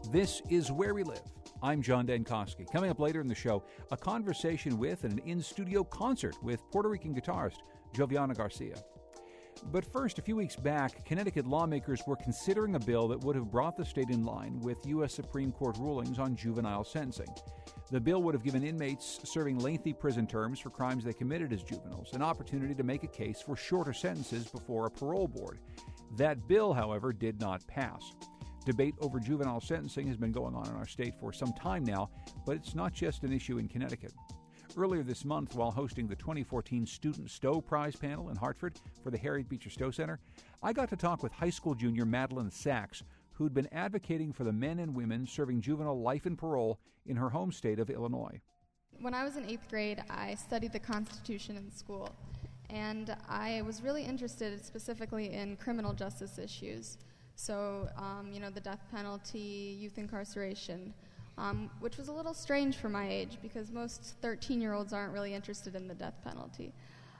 This is Where We Live. I'm John Dankosky. Coming up later in the show, a conversation with and an in-studio concert with Puerto Rican guitarist Joviana Garcia. But first, a few weeks back, Connecticut lawmakers were considering a bill that would have brought the state in line with U.S. Supreme Court rulings on juvenile sentencing. The bill would have given inmates serving lengthy prison terms for crimes they committed as juveniles an opportunity to make a case for shorter sentences before a parole board. That bill, however, did not pass. Debate over juvenile sentencing has been going on in our state for some time now, but it's not just an issue in Connecticut. Earlier this month, while hosting the 2014 Student Stowe Prize panel in Hartford for the Harriet Beecher Stowe Center, I got to talk with high school junior Madeline Sachs, who'd been advocating for the men and women serving juvenile life and parole in her home state of Illinois. When I was in 8th grade, I studied the Constitution in school, and I was really interested specifically in criminal justice issues. So, the death penalty, youth incarceration, which was a little strange for my age because most 13-year-olds aren't really interested in the death penalty.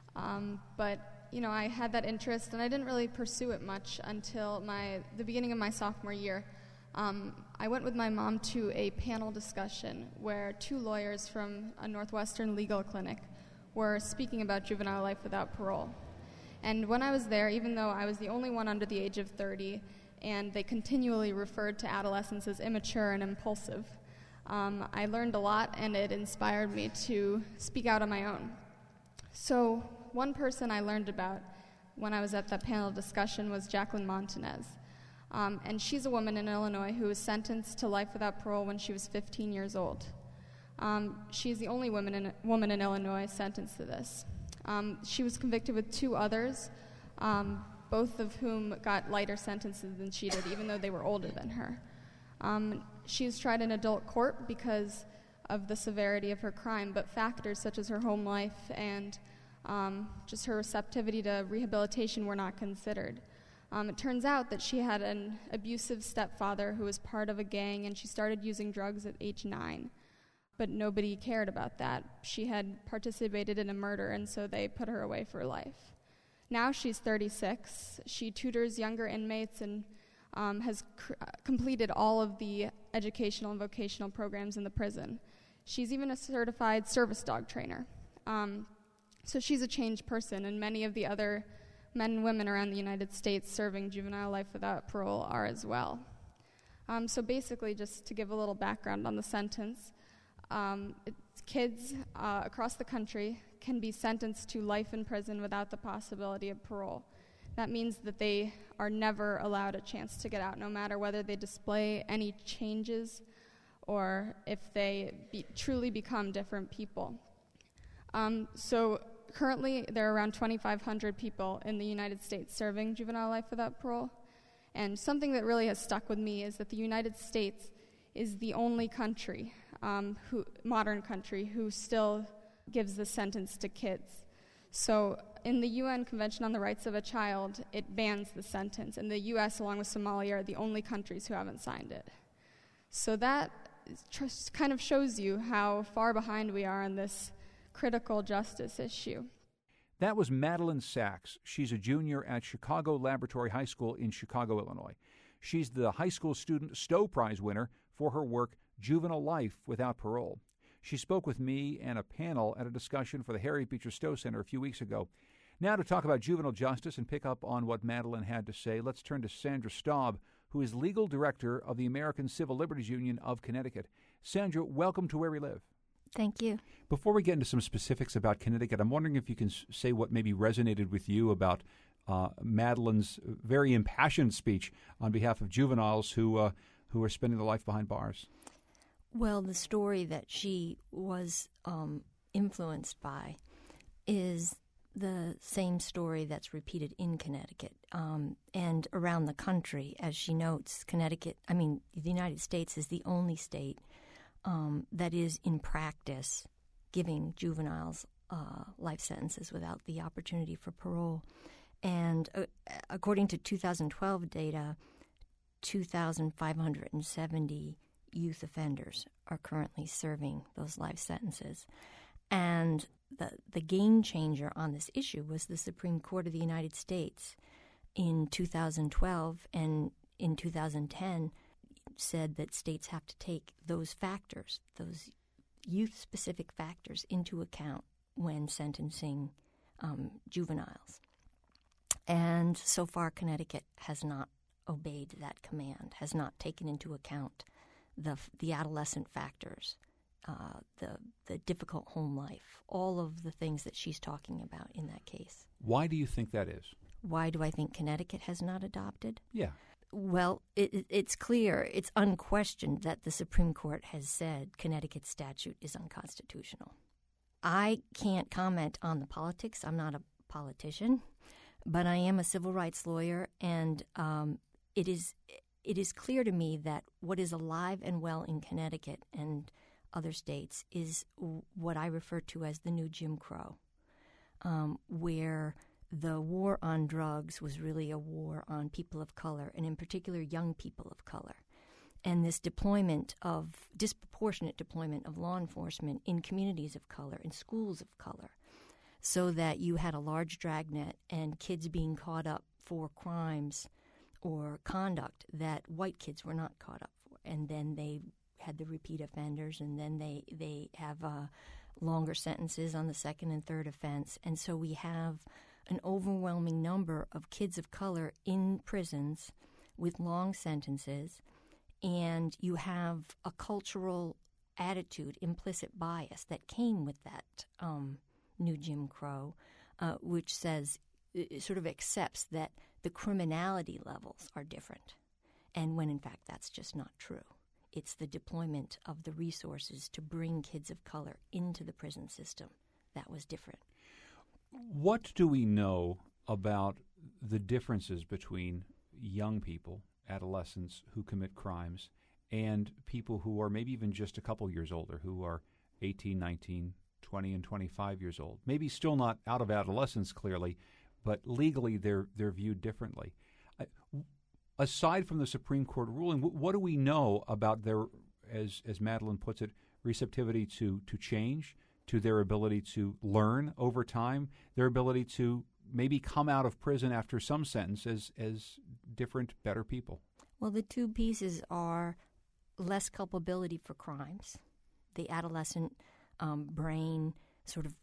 But I had that interest, and I didn't really pursue it much until the beginning of my sophomore year. I went with my mom to a panel discussion where 2 lawyers from a Northwestern legal clinic were speaking about juvenile life without parole. And when I was there, even though I was the only one under the age of 30, and they continually referred to adolescence as immature and impulsive, I learned a lot, and it inspired me to speak out on my own. So one person I learned about when I was at that panel discussion was Jacqueline Montanez. And she's a woman in Illinois who was sentenced to life without parole when she was 15 years old. She's the only woman in Illinois sentenced to this. She was convicted with 2 others, both of whom got lighter sentences than she did, even though they were older than her. She was tried in adult court because of the severity of her crime, but factors such as her home life and just her receptivity to rehabilitation were not considered. It turns out that she had an abusive stepfather who was part of a gang, and she started using drugs at age 9. But nobody cared about that. She had participated in a murder, and so they put her away for life. Now she's 36. She tutors younger inmates and has completed all of the educational and vocational programs in the prison. She's even a certified service dog trainer. So she's a changed person, and many of the other men and women around the United States serving juvenile life without parole are as well. So basically, just to give a little background on the sentence, kids across the country can be sentenced to life in prison without the possibility of parole. That means that they are never allowed a chance to get out, no matter whether they display any changes or if they truly become different people. So currently, there are around 2,500 people in the United States serving juvenile life without parole. And something that really has stuck with me is that the United States is the only country, modern country, who still gives the sentence to kids. So in the UN Convention on the Rights of a Child, it bans the sentence, and the U.S., along with Somalia, are the only countries who haven't signed it. So that just kind of shows you how far behind we are on this critical justice issue. That was Madeline Sachs. She's a junior at Chicago Laboratory High School in Chicago, Illinois. She's the high school student Stowe Prize winner for her work, Juvenile Life Without Parole. She spoke with me and a panel at a discussion for the Harriet Beecher Stowe Center a few weeks ago. Now to talk about juvenile justice and pick up on what Madeline had to say, let's turn to Sandra Staub, who is legal director of the American Civil Liberties Union of Connecticut. Sandra, welcome to Where We Live. Thank you. Before we get into some specifics about Connecticut, I'm wondering if you can say what maybe resonated with you about Madeline's very impassioned speech on behalf of juveniles who are spending their life behind bars. Well, the story that she was influenced by is the same story that's repeated in Connecticut and around the country. As she notes, the United States is the only state that is in practice giving juveniles life sentences without the opportunity for parole. And according to 2012 data, 2,570 youth offenders are currently serving those life sentences. And the game changer on this issue was the Supreme Court of the United States in 2012, and in 2010 said that states have to take those factors, those youth-specific factors, into account when sentencing juveniles. And so far, Connecticut has not obeyed that command, has not taken into account the adolescent factors, the difficult home life, all of the things that she's talking about in that case. Why do you think that is? Why do I think Connecticut has not adopted? Yeah. Well, it's clear, it's unquestioned that the Supreme Court has said Connecticut's statute is unconstitutional. I can't comment on the politics. I'm not a politician, but I am a civil rights lawyer, and it is clear to me that what is alive and well in Connecticut and other states is what I refer to as the new Jim Crow, where the war on drugs was really a war on people of color, and in particular young people of color. And this disproportionate deployment of law enforcement in communities of color, in schools of color, so that you had a large dragnet and kids being caught up for crimes or conduct that white kids were not caught up for. And then they had the repeat offenders, and then they have longer sentences on the second and third offense. And so we have an overwhelming number of kids of color in prisons with long sentences, and you have a cultural attitude, implicit bias that came with that new Jim Crow, which says, it sort of accepts that the criminality levels are different, and when in fact that's just not true. It's the deployment of the resources to bring kids of color into the prison system that was different. What do we know about the differences between young people, adolescents who commit crimes, and people who are maybe even just a couple years older, who are 18, 19, 20, and 25 years old? Maybe still not out of adolescence, clearly, but legally they're viewed differently. Aside from the Supreme Court ruling, what do we know about their, as Madeline puts it, receptivity to change, to their ability to learn over time, their ability to maybe come out of prison after some sentence as different, better people? Well, the two pieces are less culpability for crimes. The adolescent brain sort of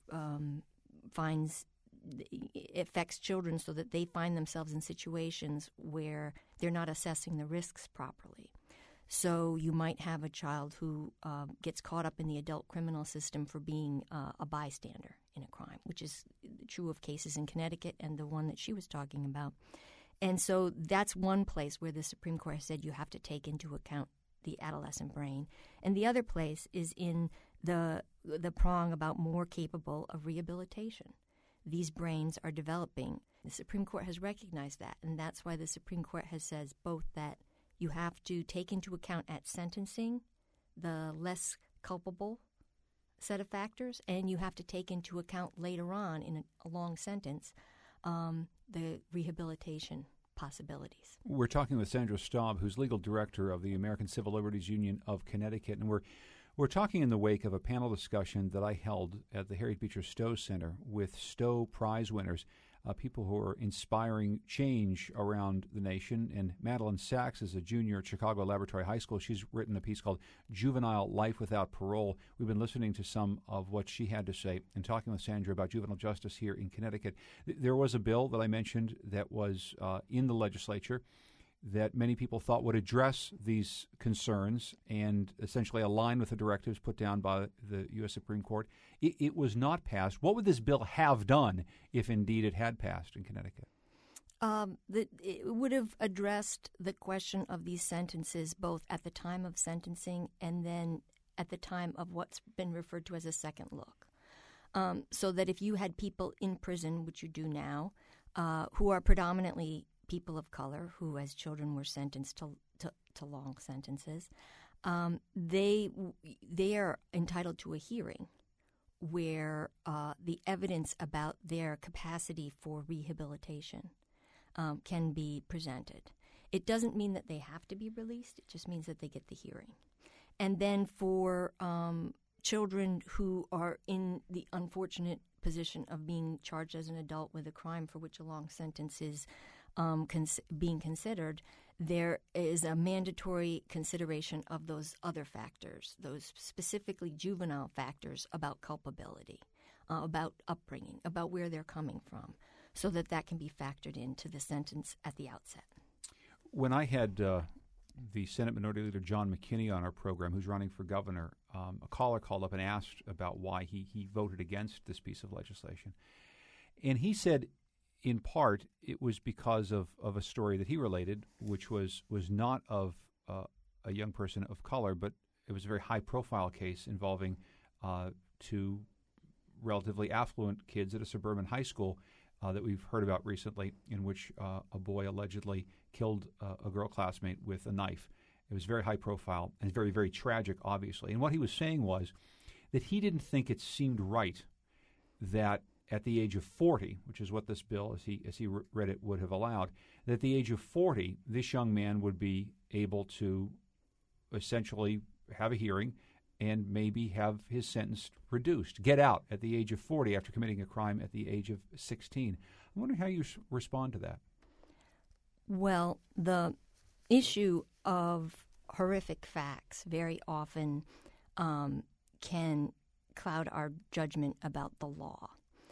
affects children so that they find themselves in situations where they're not assessing the risks properly. So you might have a child who gets caught up in the adult criminal system for being a bystander in a crime, which is true of cases in Connecticut and the one that she was talking about. And so that's one place where the Supreme Court has said you have to take into account the adolescent brain. And the other place is in the prong about more capable of rehabilitation. These brains are developing. The Supreme Court has recognized that, and that's why the Supreme Court has said both that you have to take into account at sentencing the less culpable set of factors, and you have to take into account later on in a long sentence the rehabilitation possibilities. We're talking with Sandra Staub, who's legal director of the American Civil Liberties Union of Connecticut, and we're talking in the wake of a panel discussion that I held at the Harriet Beecher Stowe Center with Stowe Prize winners, people who are inspiring change around the nation. And Madeline Sachs is a junior at Chicago Laboratory High School. She's written a piece called Juvenile Life Without Parole. We've been listening to some of what she had to say and talking with Sandra about juvenile justice here in Connecticut. There was a bill that I mentioned that was in the legislature that many people thought would address these concerns and essentially align with the directives put down by the U.S. Supreme Court. It was not passed. What would this bill have done if indeed it had passed in Connecticut? It would have addressed the question of these sentences both at the time of sentencing and then at the time of what's been referred to as a second look. So that if you had people in prison, which you do now, who are predominantly people of color who as children were sentenced to long sentences, they are entitled to a hearing where the evidence about their capacity for rehabilitation can be presented. It doesn't mean that they have to be released. It just means that they get the hearing. And then for children who are in the unfortunate position of being charged as an adult with a crime for which a long sentence is being considered, there is a mandatory consideration of those other factors, those specifically juvenile factors about culpability, about upbringing, about where they're coming from, so that that can be factored into the sentence at the outset. When I had the Senate Minority Leader John McKinney on our program, who's running for governor, a caller called up and asked about why he voted against this piece of legislation. And he said, in part, it was because of a story that he related, which was not of a young person of color, but it was a very high-profile case involving two relatively affluent kids at a suburban high school that we've heard about recently, in which a boy allegedly killed a girl classmate with a knife. It was very high profile and very, very tragic, obviously. And what he was saying was that he didn't think it seemed right that at the age of 40, which is what this bill, as he read it, would have allowed, that at the age of 40, this young man would be able to essentially have a hearing and maybe have his sentence reduced, get out at the age of 40 after committing a crime at the age of 16. I'm wondering how you respond to that. Well, the issue of horrific facts very often can cloud our judgment about the law.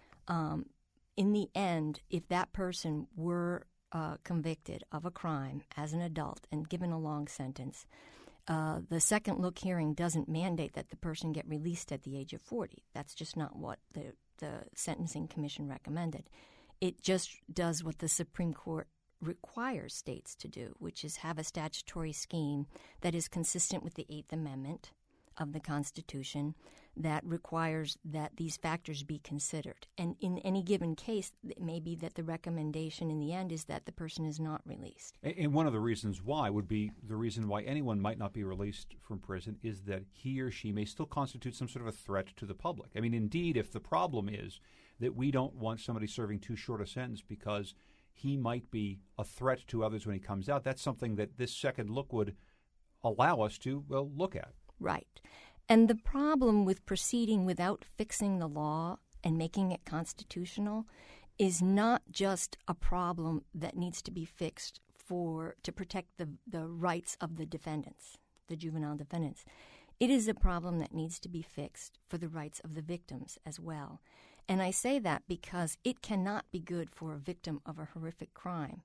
In the end, if that person were convicted of a crime as an adult and given a long sentence, the second look hearing doesn't mandate that the person get released at the age of 40. That's just not what the Sentencing Commission recommended. It just does what the Supreme Court requires states to do, which is have a statutory scheme that is consistent with the Eighth Amendment of the Constitution that requires that these factors be considered. And in any given case, it may be that the recommendation in the end is that the person is not released. And one of the reasons why would be the reason why anyone might not be released from prison is that he or she may still constitute some sort of a threat to the public. I mean, indeed, if the problem is that we don't want somebody serving too short a sentence because he might be a threat to others when he comes out, that's something that this second look would allow us to, look at. Right. And the problem with proceeding without fixing the law and making it constitutional is not just a problem that needs to be fixed to protect the rights of the defendants, the juvenile defendants. It is a problem that needs to be fixed for the rights of the victims as well. And I say that because it cannot be good for a victim of a horrific crime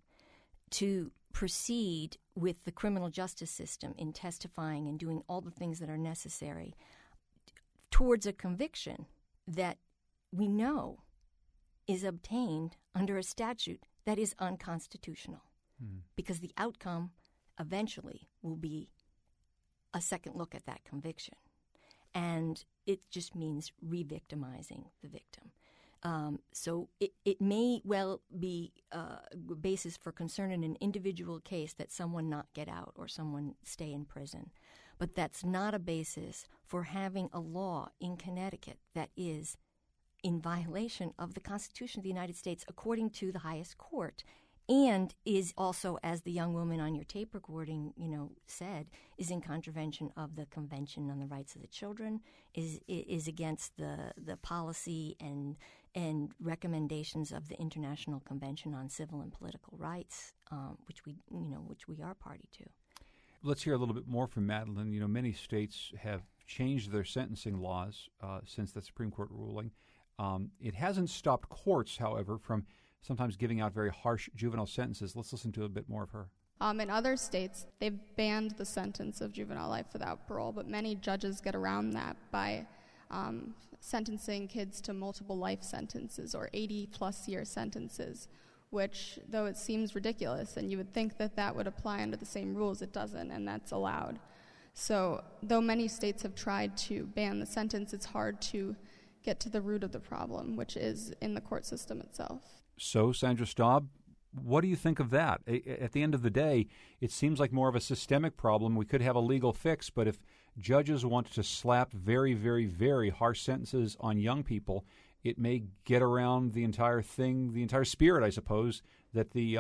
to proceed with the criminal justice system in testifying and doing all the things that are necessary towards a conviction that we know is obtained under a statute that is unconstitutional, because the outcome eventually will be a second look at that conviction. And it just means re-victimizing the victim. So it may well be a basis for concern in an individual case that someone not get out or someone stay in prison. But that's not a basis for having a law in Connecticut that is in violation of the Constitution of the United States according to the highest court, and is also, as the young woman on your tape recording, said, is in contravention of the Convention on the Rights of the Children, is against the policy and recommendations of the International Convention on Civil and Political Rights, which we are party to. Let's hear a little bit more from Madeline. Many states have changed their sentencing laws since the Supreme Court ruling. It hasn't stopped courts, however, from sometimes giving out very harsh juvenile sentences. Let's listen to a bit more of her. In other states, they've banned the sentence of juvenile life without parole, but many judges get around that by sentencing kids to multiple life sentences or 80-plus year sentences, which, though it seems ridiculous, and you would think that that would apply under the same rules, it doesn't, and that's allowed. So, though many states have tried to ban the sentence, it's hard to get to the root of the problem, which is in the court system itself. So, Sandra Staub, what do you think of that? At the end of the day, it seems like more of a systemic problem. We could have a legal fix, but if judges want to slap very, very, very harsh sentences on young people, it may get around the entire thing, the entire spirit, I suppose, that the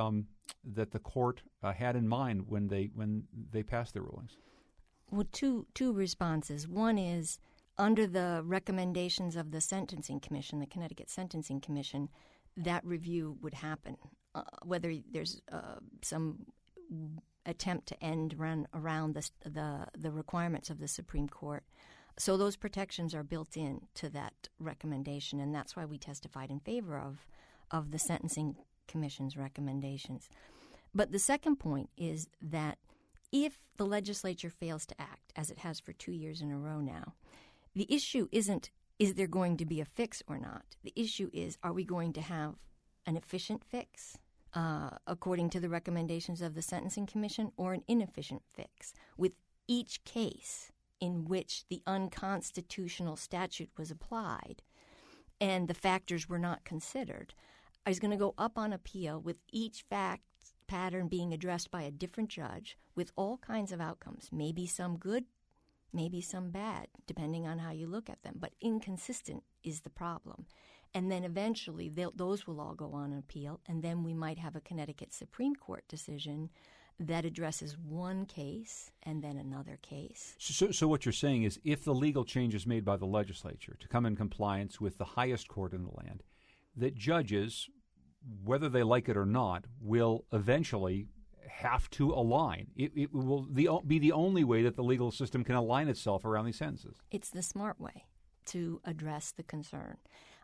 court had in mind when they passed their rulings. Well, two responses. One is, under the recommendations of the Sentencing Commission, the Connecticut Sentencing Commission, that review would happen. Whether there's some attempt to run around the requirements of the Supreme Court. So those protections are built in to that recommendation, and that's why we testified in favor of the Sentencing Commission's recommendations. But the second point is that if the legislature fails to act, as it has for 2 years in a row now, the issue isn't, is there going to be a fix or not? The issue is, are we going to have an efficient fix, according to the recommendations of the Sentencing Commission, or an inefficient fix, with each case in which the unconstitutional statute was applied and the factors were not considered, is going to go up on appeal with each fact pattern being addressed by a different judge with all kinds of outcomes, maybe some good, maybe some bad, depending on how you look at them. But inconsistent is the problem. And then eventually those will all go on appeal, and then we might have a Connecticut Supreme Court decision that addresses one case and then another case. So what you're saying is, if the legal change is made by the legislature to come in compliance with the highest court in the land, that judges, whether they like it or not, will eventually have to align. It will be the only way that the legal system can align itself around these sentences. It's the smart way to address the concern.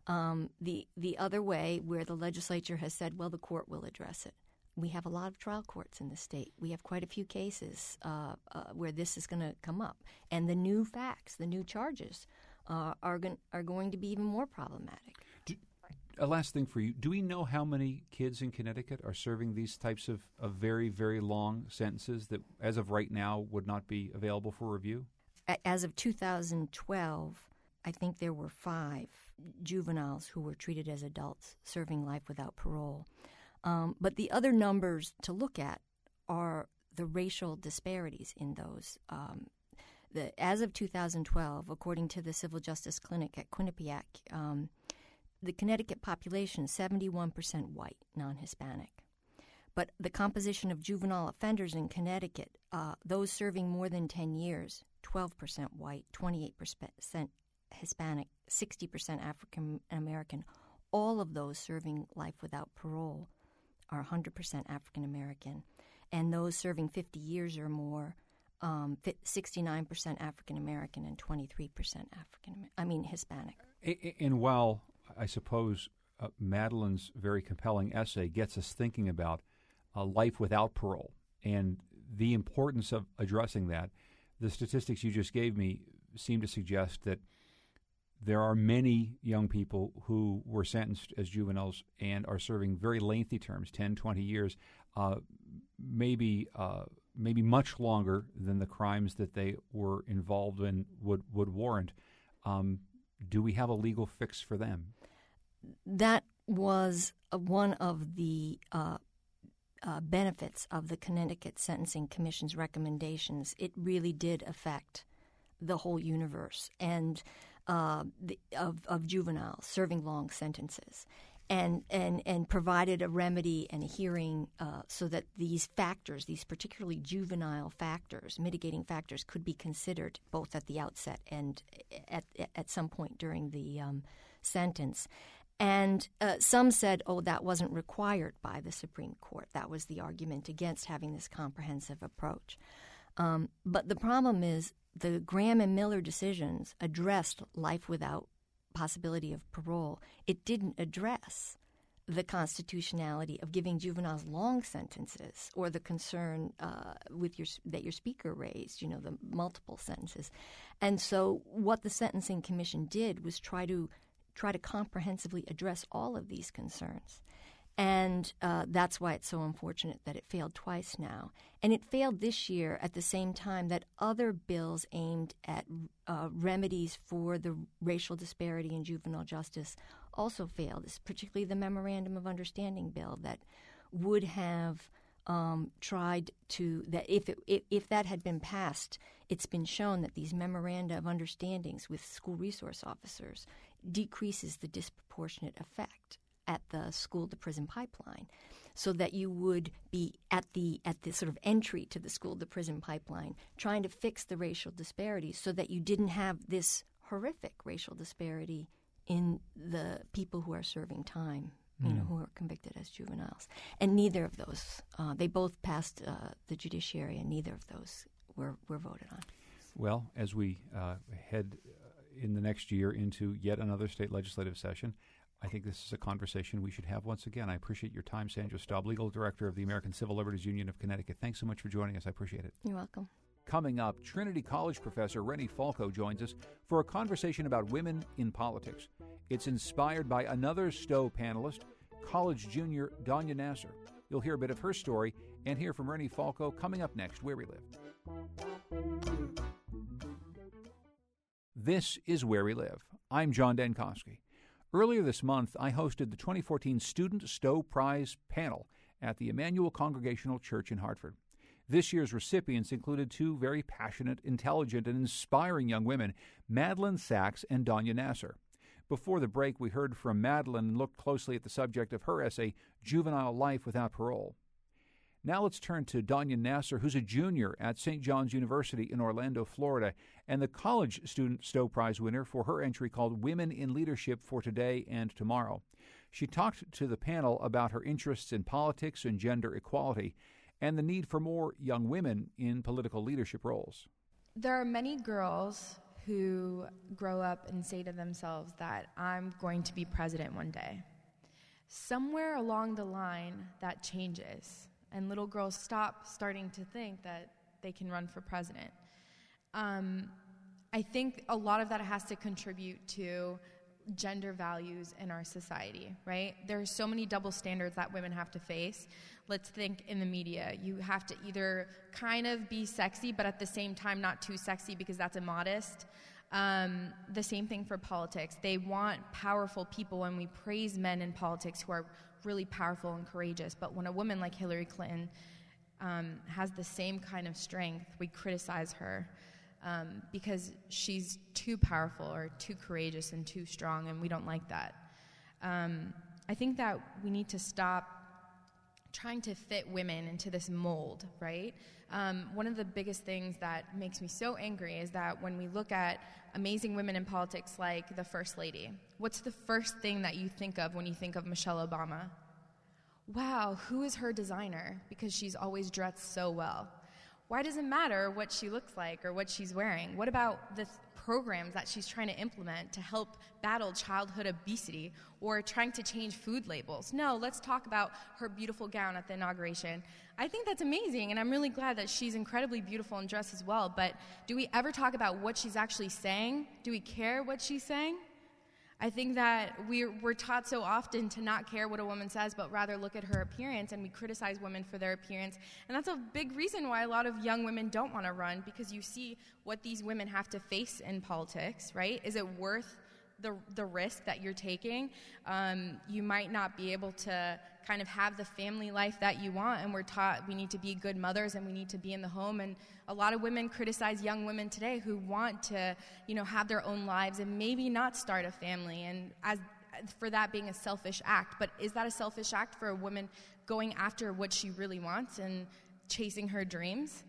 The other way, where the legislature has said, well, the court will address it. We have a lot of trial courts in the state. We have quite a few cases where this is going to come up. And the new facts, the new charges, are going to be even more problematic. A last thing for you. Do we know how many kids in Connecticut are serving these types of very, very long sentences that, as of right now, would not be available for review? As of 2012, I think there were 5 juveniles who were treated as adults serving life without parole. But the other numbers to look at are the racial disparities in those. As of 2012, according to the Civil Justice Clinic at Quinnipiac, the Connecticut population is 71% white, non-Hispanic. But the composition of juvenile offenders in Connecticut, those serving more than 10 years, 12% white, 28% Hispanic, 60% African American. All of those serving life without parole are 100% African American. And those serving 50 years or more, 69% African American and 23% Hispanic. And while I suppose Madeline's very compelling essay gets us thinking about life without parole and the importance of addressing that, the statistics you just gave me seem to suggest that there are many young people who were sentenced as juveniles and are serving very lengthy terms, 10, 20 years, maybe much longer than the crimes that they were involved in would warrant. Do we have a legal fix for them? That was one of the benefits of the Connecticut Sentencing Commission's recommendations. It really did affect the whole universe and of juveniles serving long sentences, and provided a remedy and a hearing so that these factors, these particularly juvenile factors, mitigating factors, could be considered both at the outset and at some point during the sentence. And some said, that wasn't required by the Supreme Court. That was the argument against having this comprehensive approach. But the problem is the Graham and Miller decisions addressed life without possibility of parole. It didn't address the constitutionality of giving juveniles long sentences or the concern that your speaker raised, the multiple sentences. And so what the Sentencing Commission did was try to comprehensively address all of these concerns. And that's why it's so unfortunate that it failed twice now. And it failed this year at the same time that other bills aimed at remedies for the racial disparity in juvenile justice also failed, particularly the Memorandum of Understanding bill that would have tried to, that if that had been passed, it's been shown that these memoranda of understandings with school resource officers decreases the disproportionate effect at the school-to-prison pipeline, so that you would be at the sort of entry to the school-to-prison pipeline trying to fix the racial disparities so that you didn't have this horrific racial disparity in the people who are serving time who are convicted as juveniles. And neither of those, they both passed the judiciary, and neither of those were voted on. Well, as we head in the next year into yet another state legislative session, I think this is a conversation we should have once again. I appreciate your time, Sandra Staub, Legal Director of the American Civil Liberties Union of Connecticut. Thanks so much for joining us. I appreciate it. You're welcome. Coming up, Trinity College professor Rennie Falco joins us for a conversation about women in politics. It's inspired by another Stowe panelist, college junior Danya Nasser. You'll hear a bit of her story and hear from Rennie Falco coming up next, Where We Live. This is Where We Live. I'm John Dankosky. Earlier this month, I hosted the 2014 Student Stowe Prize panel at the Emmanuel Congregational Church in Hartford. This year's recipients included two very passionate, intelligent, and inspiring young women, Madeline Sachs and Danya Nasser. Before the break, we heard from Madeline and looked closely at the subject of her essay, Juvenile Life Without Parole. Now let's turn to Danya Nasser, who's a junior at St. John's University in Orlando, Florida, and the college Student Stowe Prize winner for her entry called Women in Leadership for Today and Tomorrow. She talked to the panel about her interests in politics and gender equality and the need for more young women in political leadership roles. There are many girls who grow up and say to themselves that I'm going to be president one day. Somewhere along the line, that changes, and little girls starting to think that they can run for president. I think a lot of that has to contribute to gender values in our society, right? There are so many double standards that women have to face. Let's think in the media. You have to either kind of be sexy, but at the same time not too sexy because that's immodest. The same thing for politics. They want powerful people, and we praise men in politics who are really powerful and courageous. But when a woman like Hillary Clinton has the same kind of strength, we criticize her because she's too powerful or too courageous and too strong, and we don't like that. I think that we need to stop trying to fit women into this mold, right? One of the biggest things that makes me so angry is that when we look at amazing women in politics like the First Lady, what's the first thing that you think of when you think of Michelle Obama? Wow, who is her designer? Because she's always dressed so well. Why does it matter what she looks like or what she's wearing? What about the programs that she's trying to implement to help battle childhood obesity or trying to change food labels? No, let's talk about her beautiful gown at the inauguration. I think that's amazing, and I'm really glad that she's incredibly beautiful and dressed as well, but do we ever talk about what she's actually saying? Do we care what she's saying? I think that we're taught so often to not care what a woman says, but rather look at her appearance, and we criticize women for their appearance. And that's a big reason why a lot of young women don't want to run, because you see what these women have to face in politics, right? Is it worth the risk that you're taking? You might not be able to kind of have the family life that you want, and we're taught we need to be good mothers and we need to be in the home. And a lot of women criticize young women today who want to, have their own lives and maybe not start a family, and as for that being a selfish act. But is that a selfish act for a woman going after what she really wants and chasing her dreams?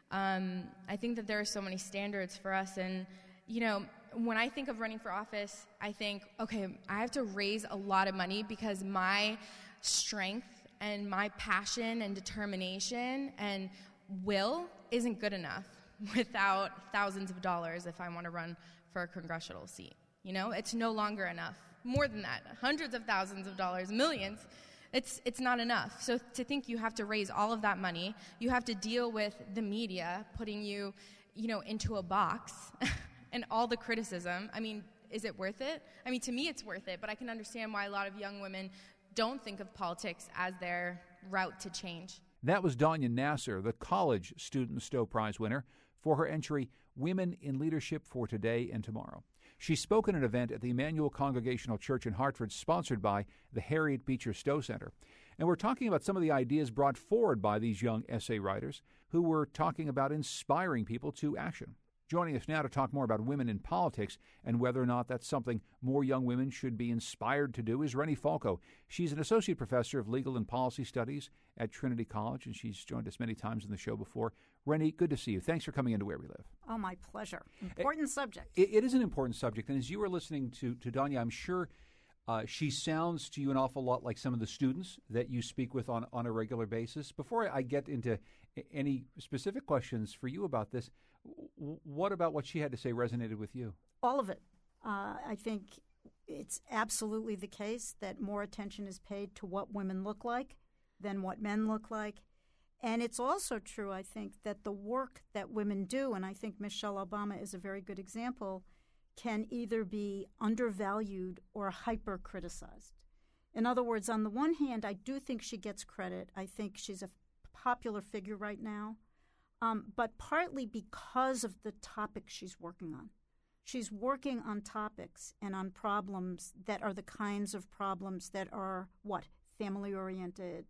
I think that there are so many standards for us, and when I think of running for office, I think, okay, I have to raise a lot of money because my strength and my passion and determination and will isn't good enough without thousands of dollars if I want to run for a congressional seat. It's no longer enough. More than that, hundreds of thousands of dollars, millions. It's not enough. So to think you have to raise all of that money, you have to deal with the media putting you, into a box and all the criticism. I mean, is it worth it? I mean, to me it's worth it, but I can understand why a lot of young women don't think of politics as their route to change. That was Danya Nasser, the college Student Stowe Prize winner, for her entry, Women in Leadership for Today and Tomorrow. She spoke at an event at the Emmanuel Congregational Church in Hartford, sponsored by the Harriet Beecher Stowe Center. And we're talking about some of the ideas brought forward by these young essay writers who were talking about inspiring people to action. Joining us now to talk more about women in politics and whether or not that's something more young women should be inspired to do is Rennie Falco. She's an associate professor of legal and policy studies at Trinity College, and she's joined us many times in the show before. Rennie, good to see you. Thanks for coming into Where We Live. Oh, my pleasure. Important subject. It is an important subject, and as you were listening to Danya, I'm sure She sounds to you an awful lot like some of the students that you speak with on a regular basis. Before I get into any specific questions for you about this, what about what she had to say resonated with you? All of it. I think it's absolutely the case that more attention is paid to what women look like than what men look like. And it's also true, I think, that the work that women do, and I think Michelle Obama is a very good example, can either be undervalued or hyper-criticized. In other words, on the one hand, I do think she gets credit. I think she's a popular figure right now, but partly because of the topic she's working on. She's working on topics and on problems that are the kinds of problems that are, family-oriented,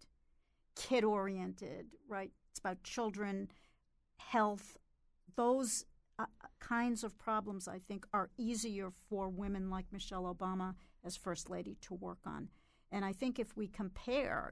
kid-oriented, right? It's about children, health. Those kinds of problems, I think, are easier for women like Michelle Obama as First Lady to work on. And I think if we compare,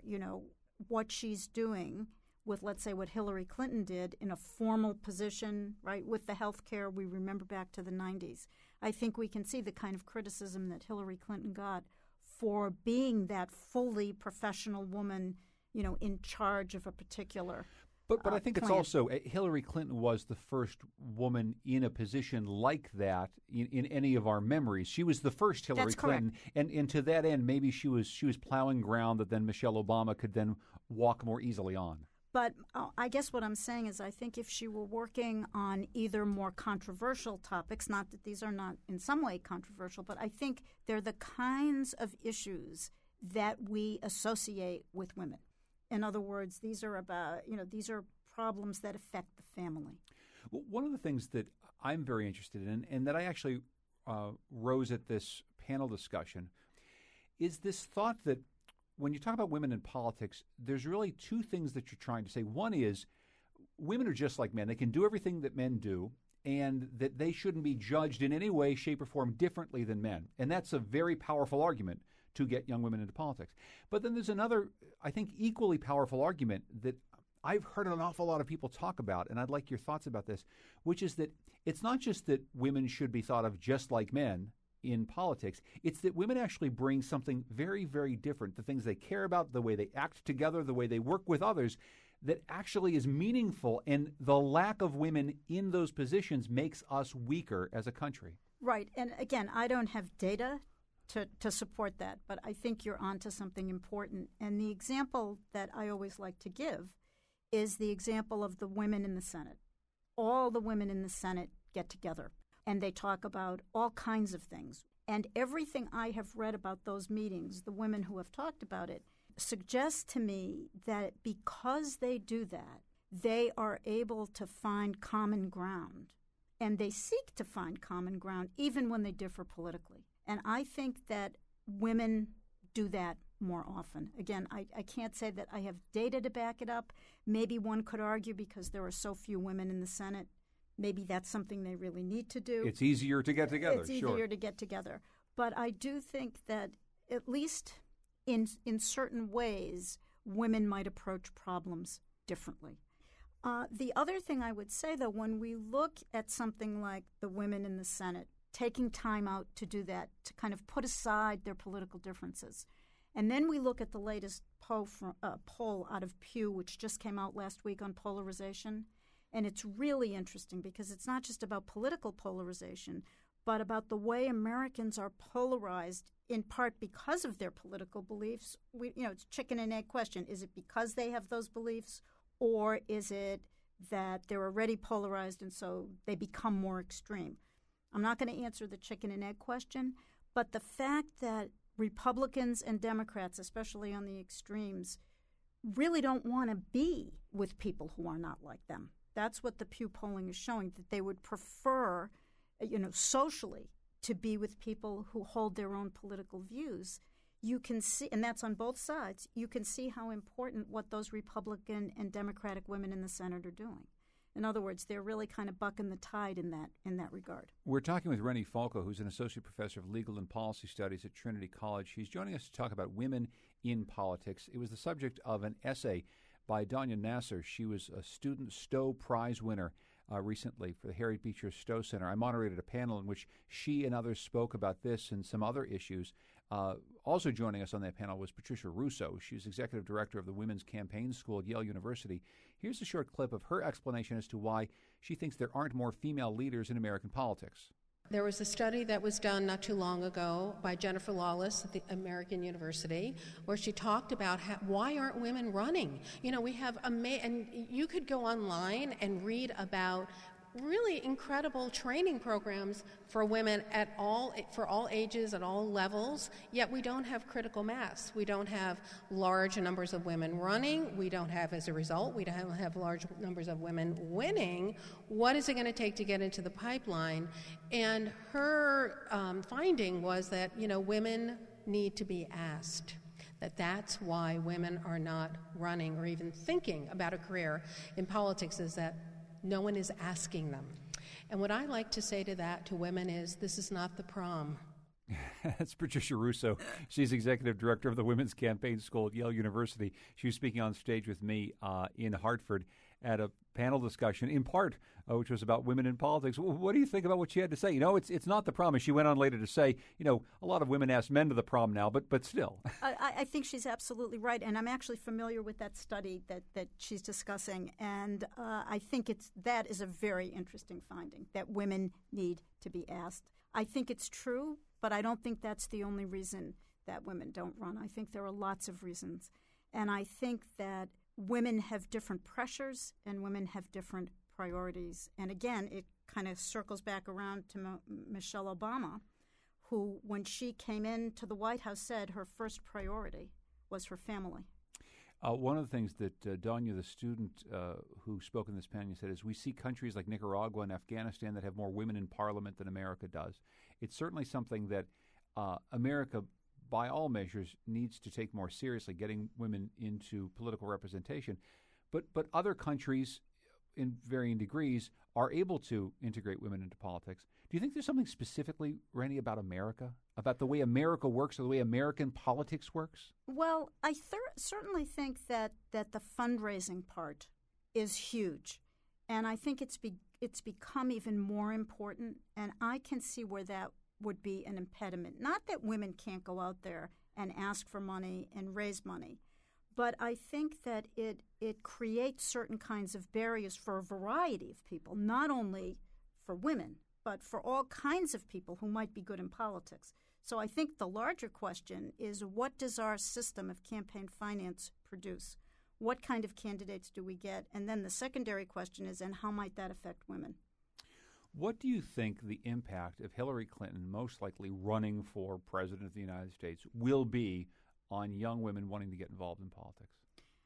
what she's doing with, let's say, what Hillary Clinton did in a formal position, right, with the health care, we remember back to the 90s. I think we can see the kind of criticism that Hillary Clinton got for being that fully professional woman, in charge of a particular But I think plan. it's also Hillary Clinton was the first woman in a position like that in any of our memories. She was the first Hillary That's Clinton, and to that end, maybe she was plowing ground that then Michelle Obama could then walk more easily on. But I guess what I'm saying is I think if she were working on either more controversial topics, not that these are not in some way controversial, but I think they're the kinds of issues that we associate with women. In other words, these are about, these are problems that affect the family. Well, one of the things that I'm very interested in, and that I actually rose at this panel discussion, is this thought that when you talk about women in politics, there's really two things that you're trying to say. One is women are just like men. They can do everything that men do, and that they shouldn't be judged in any way, shape, or form differently than men. And that's a very powerful argument to get young women into politics. But then there's another, I think, equally powerful argument that I've heard an awful lot of people talk about, and I'd like your thoughts about this, which is that it's not just that women should be thought of just like men in politics. It's that women actually bring something very, very different, the things they care about, the way they act together, the way they work with others, that actually is meaningful. And the lack of women in those positions makes us weaker as a country. Right. And again, I don't have data to support that, but I think you're onto something important. And the example that I always like to give is the example of the women in the Senate. All the women in the Senate get together, and they talk about all kinds of things. And everything I have read about those meetings, the women who have talked about it, suggests to me that because they do that, they are able to find common ground. And they seek to find common ground even when they differ politically. And I think that women do that more often. Again, I can't say that I have data to back it up. Maybe one could argue because there are so few women in the Senate, maybe that's something they really need to do. It's easier to get together, It's easier to get together. But I do think that at least in certain ways, women might approach problems differently. The other thing I would say, though, when we look at something like the women in the Senate, taking time out to do that, to kind of put aside their political differences, and then we look at the latest poll out of Pew, which just came out last week on polarization, and it's really interesting because it's not just about political polarization, but about the way Americans are polarized in part because of their political beliefs. It's chicken and egg question. Is it because they have those beliefs, or is it that they're already polarized and so they become more extreme? I'm not going to answer the chicken and egg question, but the fact that Republicans and Democrats, especially on the extremes, really don't want to be with people who are not like them. That's what the Pew polling is showing, that they would prefer, socially, to be with people who hold their own political views. You can see, and that's on both sides, you can see how important what those Republican and Democratic women in the Senate are doing. In other words, they're really kind of bucking the tide in that regard. We're talking with Rennie Falco, who's an associate professor of legal and policy studies at Trinity College. She's joining us to talk about women in politics. It was the subject of an essay by Danya Nasser. She was a Student Stowe Prize winner recently for the Harriet Beecher Stowe Center. I moderated a panel in which she and others spoke about this and some other issues. Also joining us on that panel was Patricia Russo. She's executive director of the Women's Campaign School at Yale University. Here's a short clip of her explanation as to why she thinks there aren't more female leaders in American politics. There was a study that was done not too long ago by Jennifer Lawless at the American University, where she talked about why aren't women running? You know, we have and you could go online and read about really incredible training programs for women for all ages, at all levels, yet we don't have critical mass. We don't have large numbers of women running. We don't have, as a result, we don't have large numbers of women winning. What is it going to take to get into the pipeline? And her finding was that, you know, women need to be asked. That's why women are not running or even thinking about a career in politics, is that no one is asking them. And what I like to say to women is, this is not the prom. That's Patricia Russo. She's executive director of the Women's Campaign School at Yale University. She was speaking on stage with me in Hartford at a panel discussion, in part, which was about women in politics. What do you think about what she had to say? You know, it's not the prom. And she went on later to say, you know, a lot of women ask men to the prom now, but still. I think she's absolutely right. And I'm actually familiar with that study that she's discussing. And I think that is a very interesting finding, that women need to be asked. I think it's true, but I don't think that's the only reason that women don't run. I think there are lots of reasons. And I think that women have different pressures and women have different priorities. And again, it kind of circles back around to Michelle Obama, who, when she came into the White House, said her first priority was her family. One of the things that Danya, the student who spoke in this panel, said is we see countries like Nicaragua and Afghanistan that have more women in parliament than America does. It's certainly something that America, by all measures, needs to take more seriously, getting women into political representation. But other countries, in varying degrees, are able to integrate women into politics. Do you think there's something specifically, Rennie, about America, about the way America works or the way American politics works? Well, I certainly think that the fundraising part is huge. And I think it's become even more important, and I can see where that would be an impediment. Not that women can't go out there and ask for money and raise money, but I think that it creates certain kinds of barriers for a variety of people, not only for women, but for all kinds of people who might be good in politics. So I think the larger question is, what does our system of campaign finance produce? What kind of candidates do we get? And then the secondary question is, and how might that affect women? What do you think the impact of Hillary Clinton most likely running for president of the United States will be on young women wanting to get involved in politics?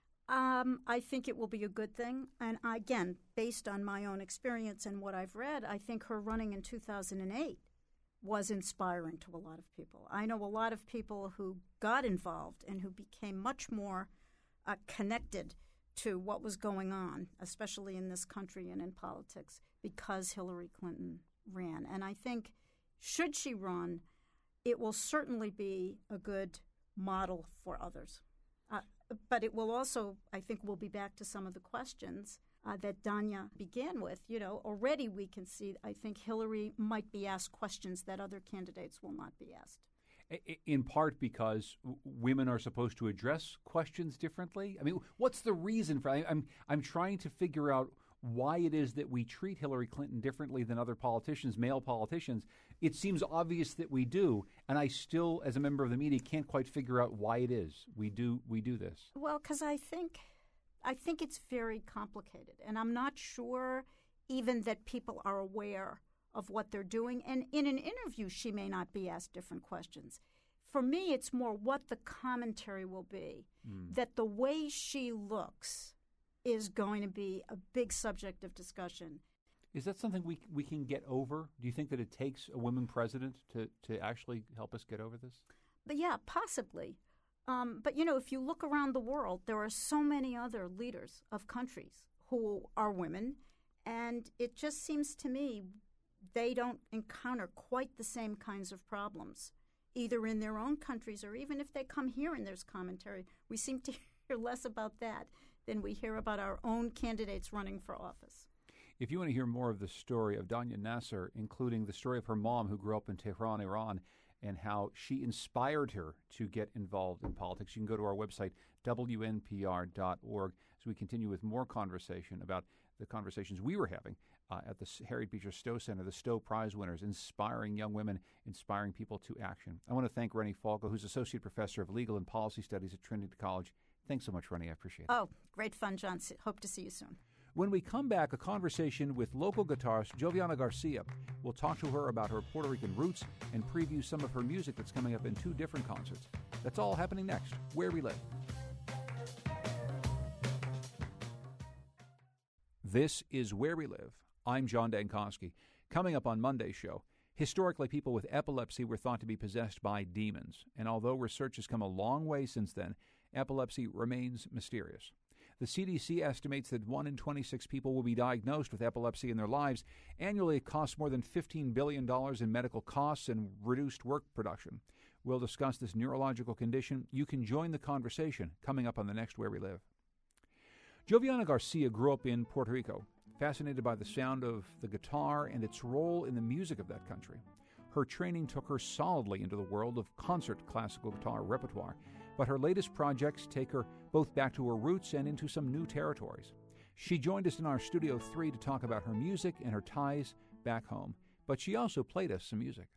I think it will be a good thing. And again, based on my own experience and what I've read, I think her running in 2008 was inspiring to a lot of people. I know a lot of people who got involved and who became much more connected to what was going on, especially in this country and in politics, because Hillary Clinton ran. And I think, should she run, it will certainly be a good model for others. But it will also, I think, we'll be back to some of the questions that Danya began with. You know, already we can see, I think Hillary might be asked questions that other candidates will not be asked. In part because women are supposed to address questions differently? I mean, what's the reason for I'm trying to figure out why it is that we treat Hillary Clinton differently than other politicians, male politicians. It seems obvious that we do, and I still, as a member of the media, can't quite figure out why it is we do this. Well, because I think it's very complicated, and I'm not sure even that people are aware of what they're doing. And in an interview, she may not be asked different questions. For me, it's more what the commentary will be, that the way she looks is going to be a big subject of discussion. Is that something we can get over? Do you think that it takes a woman president to actually help us get over this? But yeah, possibly. But, you know, if you look around the world, there are so many other leaders of countries who are women, and it just seems to me they don't encounter quite the same kinds of problems, either in their own countries or even if they come here and there's commentary. We seem to hear less about that than we hear about our own candidates running for office. If you want to hear more of the story of Danya Nassar, including the story of her mom who grew up in Tehran, Iran, and how she inspired her to get involved in politics. You can go to our website, WNPR.org, as we continue with more conversation about the conversations we were having at the Harriet Beecher Stowe Center, the Stowe Prize winners, inspiring young women, inspiring people to action. I want to thank Rennie Falco, who's Associate Professor of Legal and Policy Studies at Trinity College. Thanks so much, Rennie. I appreciate it. Oh, great fun, John. Hope to see you soon. When we come back, a conversation with local guitarist Joviana Garcia. We'll talk to her about her Puerto Rican roots and preview some of her music that's coming up in 2 different concerts. That's all happening next, Where We Live. This is Where We Live. I'm John Dankosky. Coming up on Monday's show, historically people with epilepsy were thought to be possessed by demons, and although research has come a long way since then, epilepsy remains mysterious. The CDC estimates that 1 in 26 people will be diagnosed with epilepsy in their lives. Annually, it costs more than $15 billion in medical costs and reduced work production. We'll discuss this neurological condition. You can join the conversation coming up on the next Where We Live. Joviana Garcia grew up in Puerto Rico, fascinated by the sound of the guitar and its role in the music of that country. Her training took her solidly into the world of concert classical guitar repertoire, but her latest projects take her both back to her roots and into some new territories. She joined us in our Studio 3 to talk about her music and her ties back home, but she also played us some music.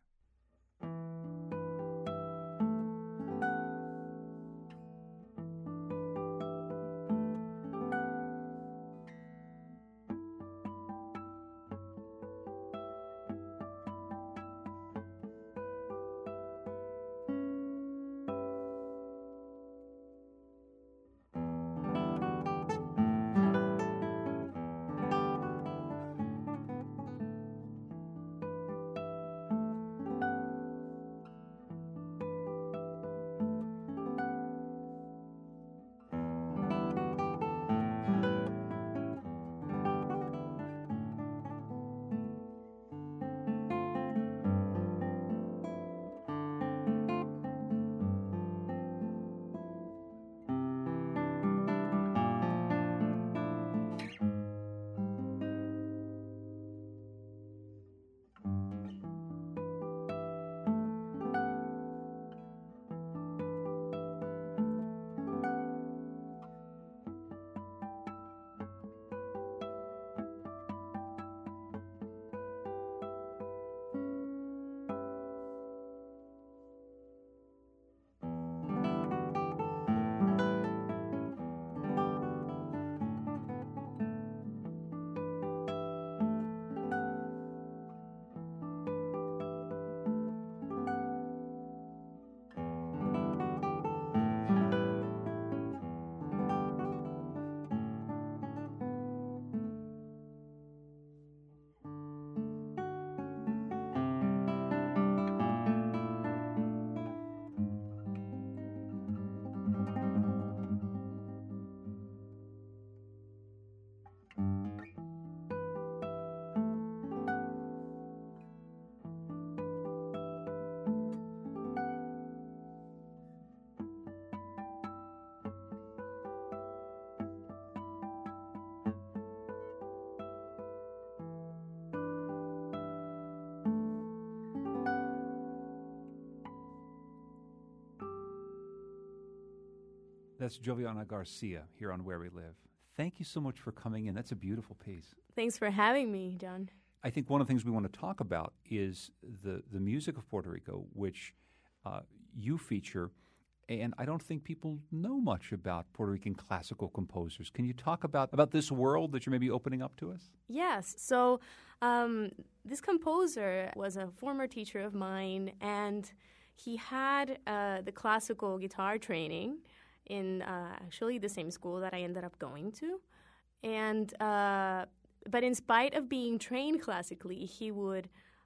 That's Joviana Garcia here on Where We Live. Thank you so much for coming in. That's a beautiful piece. Thanks for having me, John. I think one of the things we want to talk about is the music of Puerto Rico, which you feature, and I don't think people know much about Puerto Rican classical composers. Can you talk about this world that you're maybe opening up to us? Yes. So this composer was a former teacher of mine, and he had the classical guitar training in actually the same school that I ended up going to. And but in spite of being trained classically, he would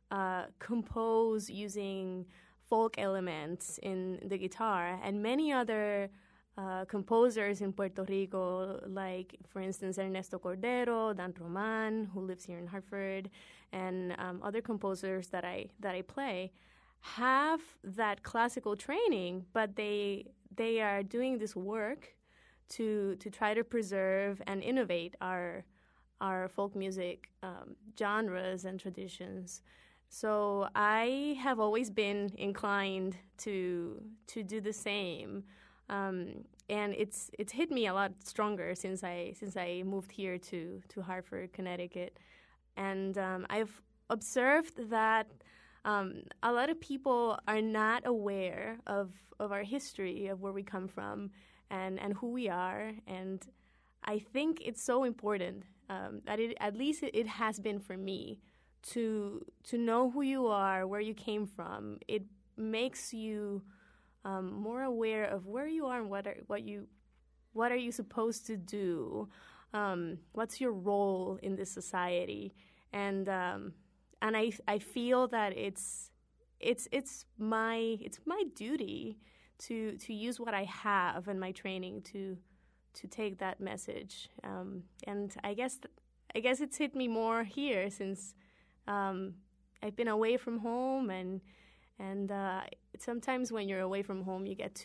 compose using folk elements in the guitar, and many other composers in Puerto Rico, like, for instance, Ernesto Cordero, Dan Roman, who lives here in Hartford, and other composers that I play, have that classical training, but they are doing this work to try to preserve and innovate our folk music genres and traditions. So I have always been inclined to do the same, and it's hit me a lot stronger since I moved here to Hartford, Connecticut, and I've observed that a lot of people are not aware of our history, of where we come from, and who we are, and I think it's so important that at least it has been for me to know who you are, where you came from. It makes you more aware of where you are and what are you supposed to do. What's your role in this society? And I feel that it's my duty to use what I have in my training to take that message. And I guess it's hit me more here since I've been away from home, and sometimes when you're away from home, you get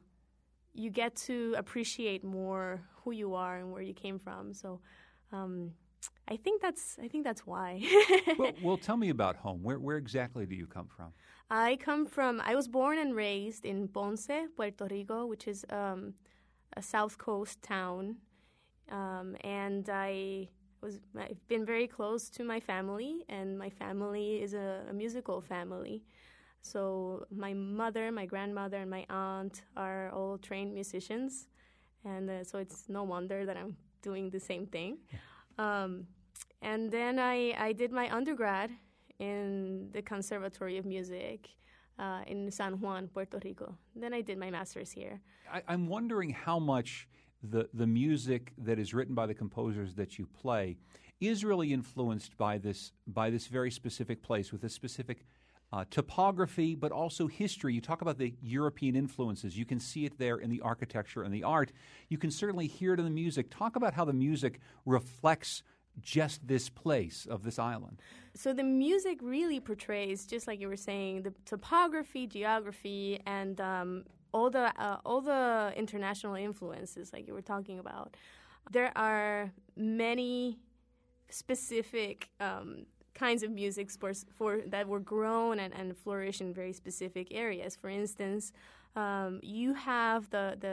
to appreciate more who you are and where you came from. So I think that's why. well, tell me about home. Where exactly do you come from? I was born and raised in Ponce, Puerto Rico, which is a South Coast town, and I've been very close to my family, and my family is a musical family. So my mother, my grandmother, and my aunt are all trained musicians, and so it's no wonder that I'm doing the same thing. And then I did my undergrad in the Conservatory of Music in San Juan, Puerto Rico. Then I did my master's here. I'm wondering how much the music that is written by the composers that you play is really influenced by this very specific place with a specific topography, but also history. You talk about the European influences. You can see it there in the architecture and the art. You can certainly hear it in the music. Talk about how the music reflects just this place of this island. So the music really portrays, just like you were saying, the topography, geography, and all the international influences, like you were talking about. There are many specific kinds of music for that were grown and flourish in very specific areas. For instance, you have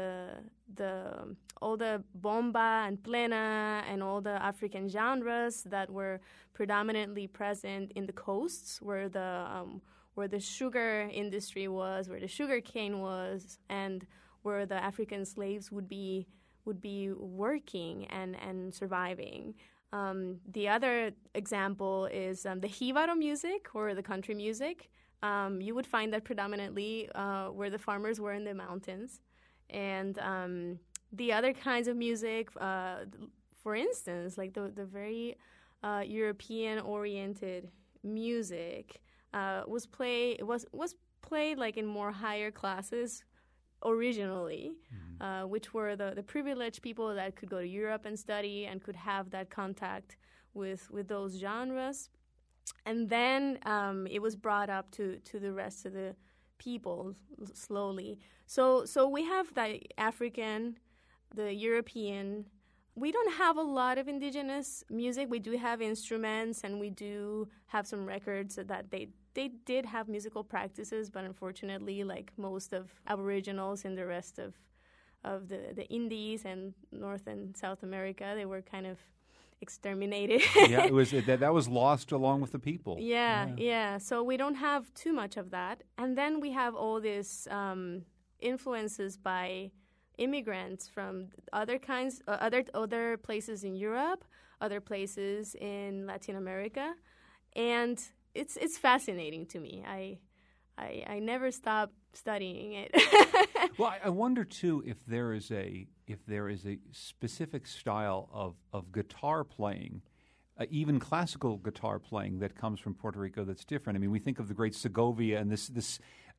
all the bomba and plena and all the African genres that were predominantly present in the coasts, where the sugar industry was, where the sugar cane was, and where the African slaves would be working and surviving. The other example is the Jibaro music, or the country music. You would find that predominantly where the farmers were in the mountains. And the other kinds of music, for instance, like the very European-oriented music was played like in more higher classes originally, which were the privileged people that could go to Europe and study and could have that contact with those genres. And then it was brought up to the rest of the people slowly. So we have the African, the European. We don't have a lot of indigenous music. We do have instruments, and we do have some records that they did have musical practices, but unfortunately, like most of Aboriginals in the rest of the Indies and North and South America, they were kind of exterminated. Yeah, that was lost along with the people. Yeah. So we don't have too much of that, and then we have all these influences by immigrants from other places in Europe, other places in Latin America, and it's fascinating to me. I never stop studying it. Well, I wonder too if there is a specific style of guitar playing, even classical guitar playing, that comes from Puerto Rico that's different. I mean, we think of the great Segovia and this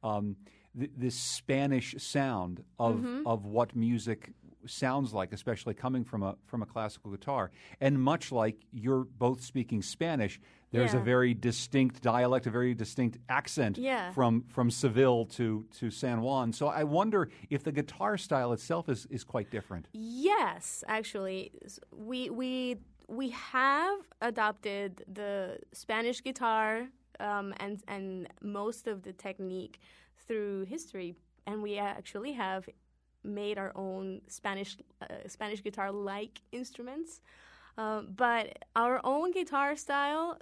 Spanish sound of what music sounds like, especially coming from a classical guitar. And much like you're both speaking Spanish, there's a very distinct dialect, a very distinct accent from Seville to San Juan. So I wonder if the guitar style itself is quite different. Yes, actually, we we have adopted the Spanish guitar and most of the technique through history, and we actually have made our own Spanish guitar-like instruments. But our own guitar style,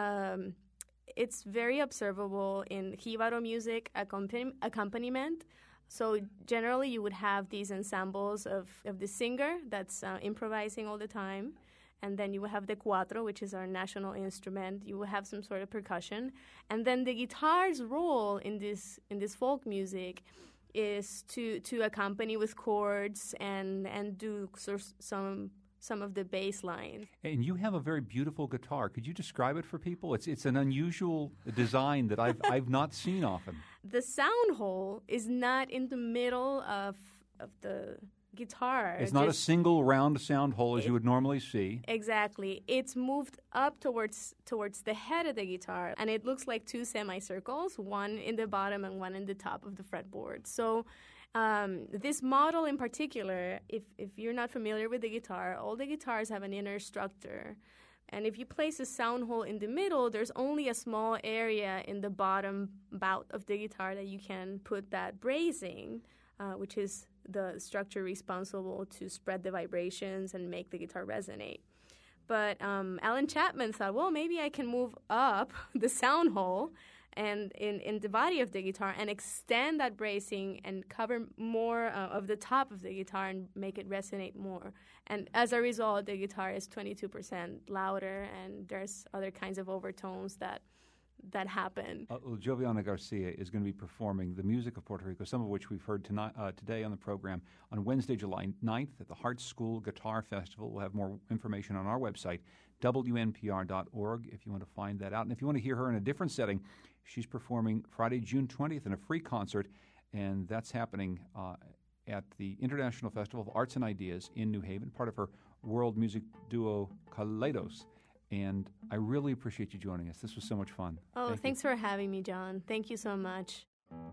it's very observable in Jíbaro music accompaniment. So generally you would have these ensembles of the singer that's improvising all the time. And then you will have the cuatro, which is our national instrument. You will have some sort of percussion. And then the guitar's role in this folk music is to accompany with chords and do some of the bass lines. And you have a very beautiful guitar. Could you describe it for people? It's an unusual design that I've not seen often. The sound hole is not in the middle of the guitar. It's not a single round sound hole as you would normally see. Exactly. It's moved up towards the head of the guitar, and it looks like two semicircles, one in the bottom and one in the top of the fretboard. So this model in particular, if you're not familiar with the guitar, all the guitars have an inner structure. And if you place a sound hole in the middle, there's only a small area in the bottom bout of the guitar that you can put that bracing, which is the structure responsible to spread the vibrations and make the guitar resonate. But Alan Chapman thought, well, maybe I can move up the sound hole and in the body of the guitar and extend that bracing and cover more of the top of the guitar and make it resonate more. And as a result, the guitar is 22% louder, and there's other kinds of overtones that happen. Joviana Garcia is going to be performing the music of Puerto Rico, some of which we've heard today on the program, on Wednesday, July 9th at the Hart School Guitar Festival. We'll have more information on our website, WNPR.org, if you want to find that out. And if you want to hear her in a different setting, she's performing Friday, June 20th in a free concert, and that's happening at the International Festival of Arts and Ideas in New Haven, part of her world music duo Kaleidos. And I really appreciate you joining us. This was so much fun. Oh, thanks for having me, John. Thank you so much.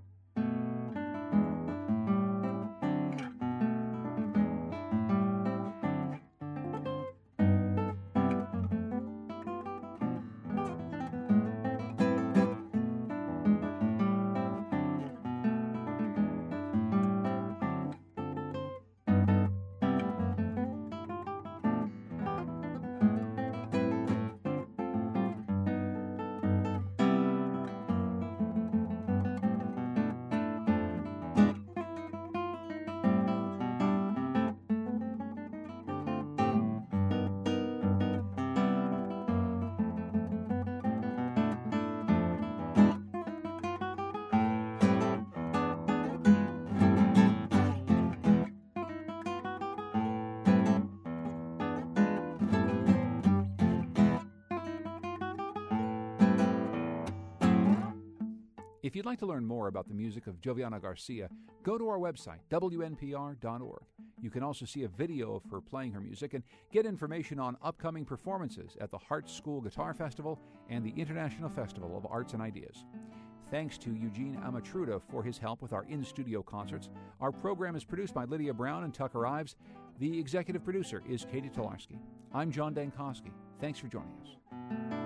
If you'd like to learn more about the music of Joviana Garcia, go to our website, WNPR.org. You can also see a video of her playing her music and get information on upcoming performances at the Hart School Guitar Festival and the International Festival of Arts and Ideas. Thanks to Eugene Amatruda for his help with our in-studio concerts. Our program is produced by Lydia Brown and Tucker Ives. The executive producer is Katie Tolarski. I'm John Dankosky. Thanks for joining us.